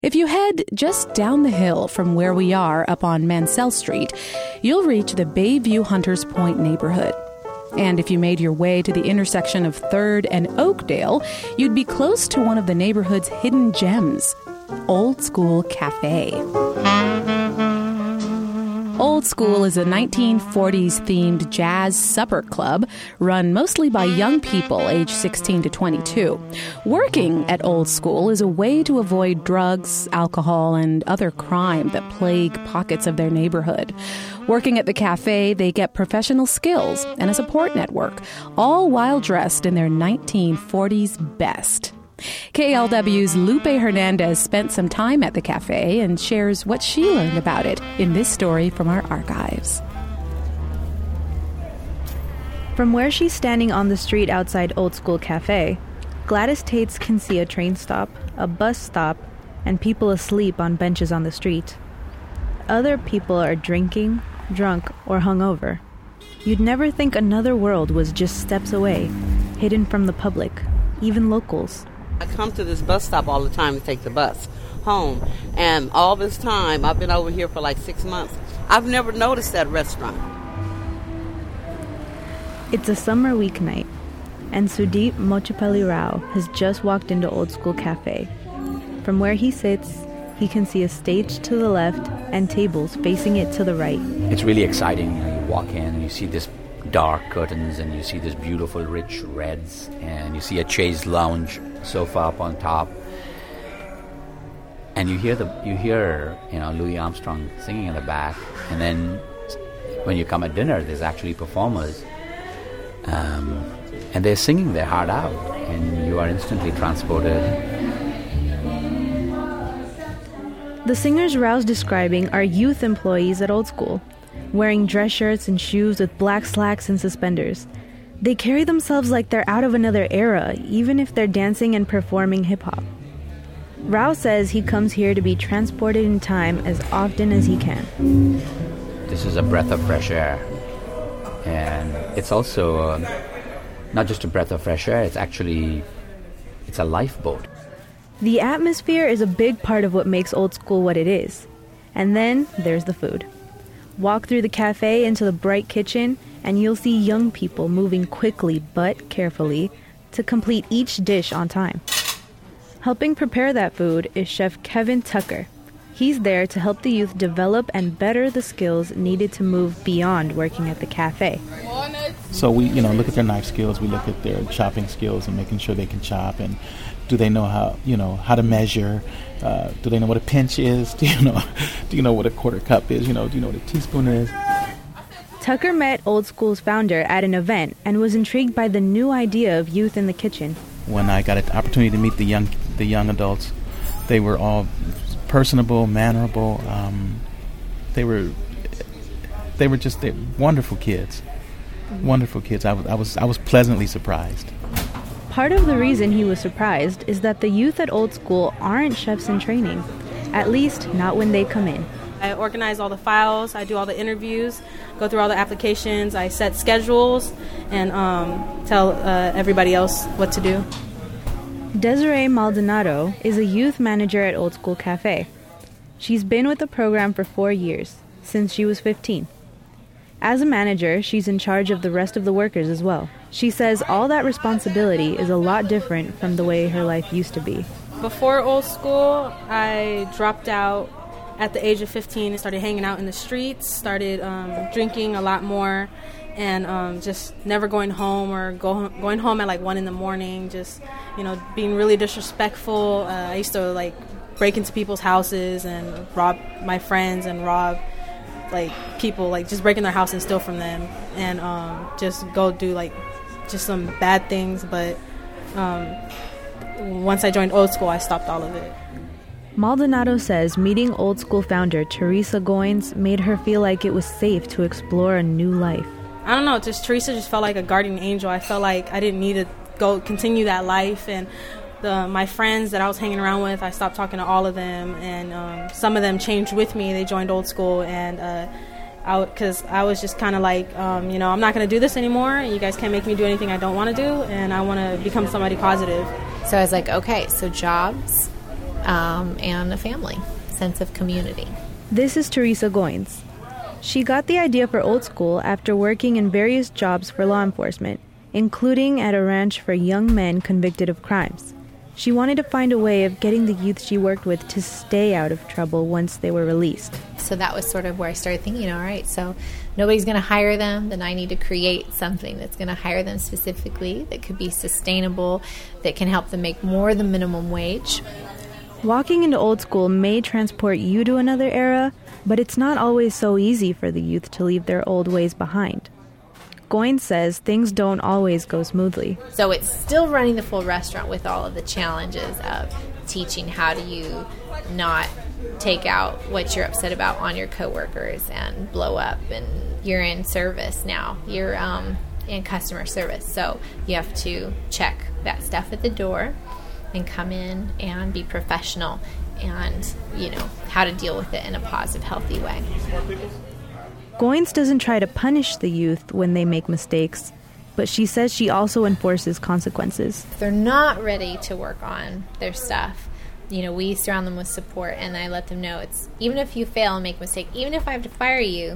If you head just down the hill from where we are up on Mansell Street, you'll reach the Bayview Hunters Point neighborhood. And if you made your way to the intersection of 3rd and Oakdale, you'd be close to one of the neighborhood's hidden gems, Old School Cafe. Old School is a 1940s-themed jazz supper club run mostly by young people aged 16 to 22. Working at Old School is a way to avoid drugs, alcohol, and other crime that plague pockets of their neighborhood. Working at the cafe, they get professional skills and a support network, all while dressed in their 1940s best. KLW's Lupe Hernandez spent some time at the cafe and shares what she learned about it in this story from our archives. From where she's standing on the street outside Old School Cafe, Gladys Tates can see a train stop, a bus stop, and people asleep on benches on the street. Other people are drinking, drunk, or hungover. You'd never think another world was just steps away, hidden from the public, even locals. I come to this bus stop all the time to take the bus home. And all this time, I've been over here for like 6 months. I've never noticed that restaurant. It's a summer weeknight, and Sudeep Mochapalli Rao has just walked into Old School Cafe. From where he sits, he can see a stage to the left and tables facing it to the right. It's really exciting. You walk in and you see this dark curtains and you see this beautiful rich reds and you see a chaise lounge sofa up on top and you hear Louis Armstrong singing in the back, and then when you come at dinner there's actually performers and they're singing their heart out and you are instantly transported. The singers Rao's describing are youth employees at Old School, wearing dress shirts and shoes with black slacks and suspenders. They carry themselves like they're out of another era, even if they're dancing and performing hip-hop. Rao says he comes here to be transported in time as often as he can. This is a breath of fresh air. And it's also not just a breath of fresh air, it's a lifeboat. The atmosphere is a big part of what makes Old School what it is. And then there's the food. Walk through the cafe into the bright kitchen, and you'll see young people moving quickly but carefully to complete each dish on time. Helping prepare that food is Chef Kevin Tucker. He's there to help the youth develop and better the skills needed to move beyond working at the cafe. So we, look at their knife skills, we look at their chopping skills and making sure they can chop, and do they know how to measure? Do they know what a pinch is? Do you know what a quarter cup is? Do you know what a teaspoon is? Tucker met Old School's founder at an event and was intrigued by the new idea of youth in the kitchen. When I got an opportunity to meet the young adults, they were all personable, mannerable. They were wonderful kids. Wonderful kids. I was pleasantly surprised. Part of the reason he was surprised is that the youth at Old School aren't chefs in training, at least not when they come in. I organize all the files, I do all the interviews, go through all the applications, I set schedules, and tell everybody else what to do. Desiree Maldonado is a youth manager at Old School Cafe. She's been with the program for 4 years, since she was 15. As a manager, she's in charge of the rest of the workers as well. She says all that responsibility is a lot different from the way her life used to be. Before Old School, I dropped out at the age of 15 and started hanging out in the streets, started drinking a lot more, and just never going home or going home at like 1 a.m, just, being really disrespectful. I used to break into people's houses and rob my friends and rob people, just break in their house and steal from them, and just go do just some bad things. But once I joined Old School, I stopped all of it. Maldonado says meeting Old School founder Teresa Goins made her feel like it was safe to explore a new life. I don't know, Teresa just felt like a guardian angel. I felt like I didn't need to go continue that life, and my friends that I was hanging around with, I stopped talking to all of them, and some of them changed with me. They joined Old School, and because I was just kind of I'm not going to do this anymore. You guys can't make me do anything I don't want to do, and I want to become somebody positive. So I was like, okay, so jobs, and a family, sense of community. This is Teresa Goins. She got the idea for Old School after working in various jobs for law enforcement, including at a ranch for young men convicted of crimes. She wanted to find a way of getting the youth she worked with to stay out of trouble once they were released. So that was sort of where I started thinking, all right, so nobody's going to hire them, then I need to create something that's going to hire them specifically, that could be sustainable, that can help them make more than minimum wage. Walking into Old School may transport you to another era, but it's not always so easy for the youth to leave their old ways behind. Goins says things don't always go smoothly. So it's still running the full restaurant with all of the challenges of teaching how do you not take out what you're upset about on your coworkers and blow up, and you're in service now. You're in customer service, so you have to check that stuff at the door and come in and be professional and, how to deal with it in a positive, healthy way. Goins doesn't try to punish the youth when they make mistakes, but she says she also enforces consequences. If they're not ready to work on their stuff, we surround them with support, and I let them know it's, even if you fail and make a mistake, even if I have to fire you,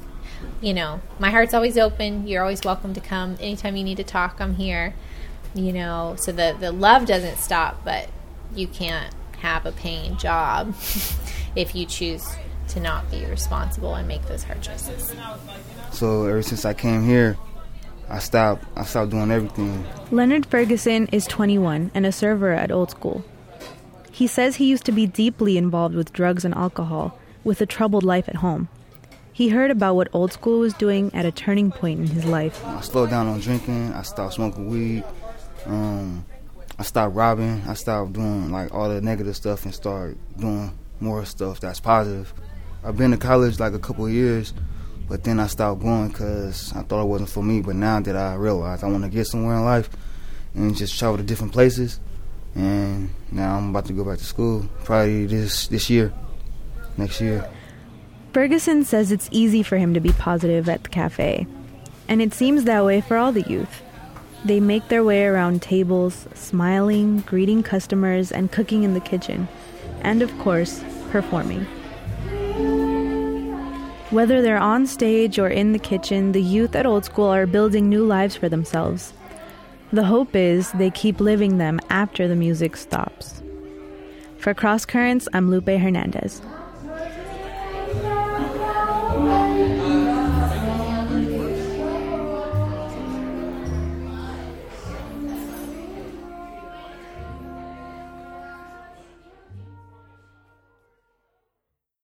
my heart's always open. You're always welcome to come. Anytime you need to talk, I'm here. So the love doesn't stop, but you can't have a paying job if you choose to not be responsible and make those hard choices. So ever since I came here, I stopped doing everything. Leonard Ferguson is 21 and a server at Old School. He says he used to be deeply involved with drugs and alcohol, with a troubled life at home. He heard about what Old School was doing at a turning point in his life. I slowed down on drinking. I stopped smoking weed. I stopped robbing. I stopped doing all the negative stuff and started doing more stuff that's positive. I've been to college a couple of years, but then I stopped going because I thought it wasn't for me. But now that I realize I want to get somewhere in life and just travel to different places, and now I'm about to go back to school probably this year, next year. Ferguson says it's easy for him to be positive at the cafe, and it seems that way for all the youth. They make their way around tables, smiling, greeting customers, and cooking in the kitchen. And of course, performing. Whether they're on stage or in the kitchen, the youth at Old School are building new lives for themselves. The hope is they keep living them after the music stops. For Cross Currents, I'm Lupe Hernandez.